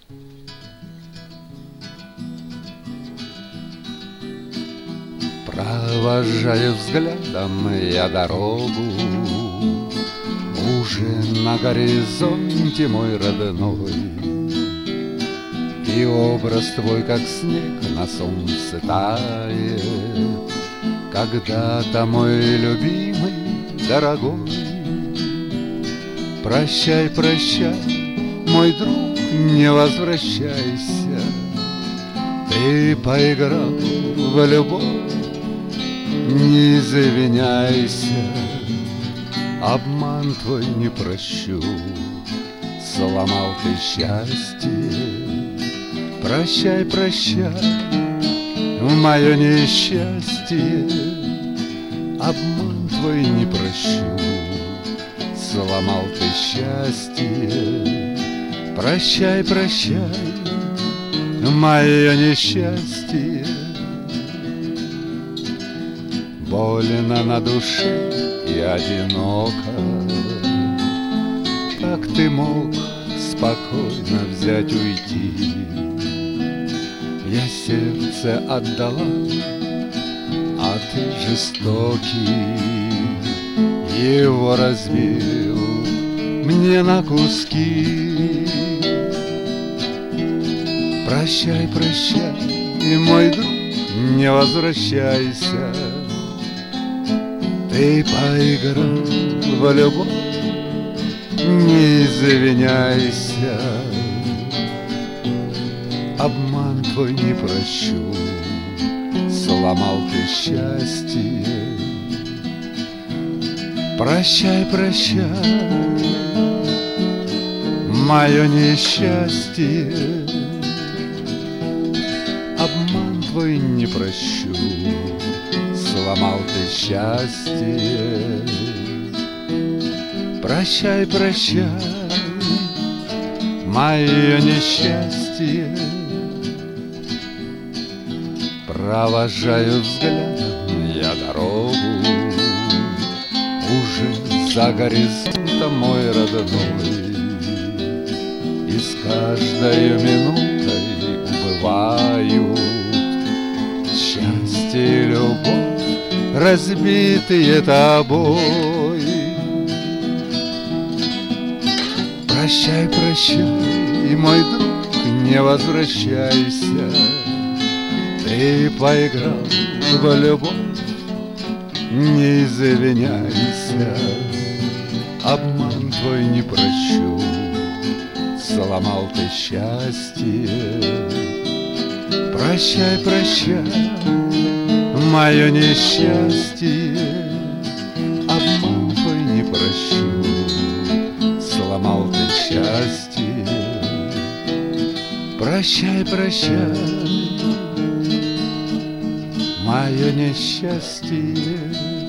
Провожаю взглядом я дорогу, уже на горизонте мой родной, и образ твой, как снег, на солнце тает. Когда-то мой любимый, дорогой, прощай, прощай, мой друг, не возвращайся. Ты поиграл в любовь, не извиняйся. Обман твой не прощу, сломал ты счастье. Прощай, прощай, мое несчастье. Обман твой не прощу, сломал ты счастье. Прощай, прощай, мое несчастье. Больно на душе и одиноко. Как ты мог спокойно взять уйти? Я сердце отдала, а ты жестокий его разбил мне на куски. Прощай, прощай, мой друг, не возвращайся. Ты поиграл в любовь, не извиняйся. Обман твой не прощу, сломал ты счастье. Прощай, прощай, мое несчастье. Обман твой не прощу, сломал ты счастье. Прощай, прощай, мое несчастье. Провожаю взглядом я дорогу, уже за горизонтом мой родной, и с каждой минутой убывают счастье и любовь, разбитые тобой. Прощай, прощай, мой друг, не возвращайся. Ты поиграл в любовь, не извиняйся. Обман твой не прощу, сломал ты счастье. Прощай, прощай, мое несчастье. Обман твой не прощу, сломал ты счастье. Прощай, прощай, мое несчастье.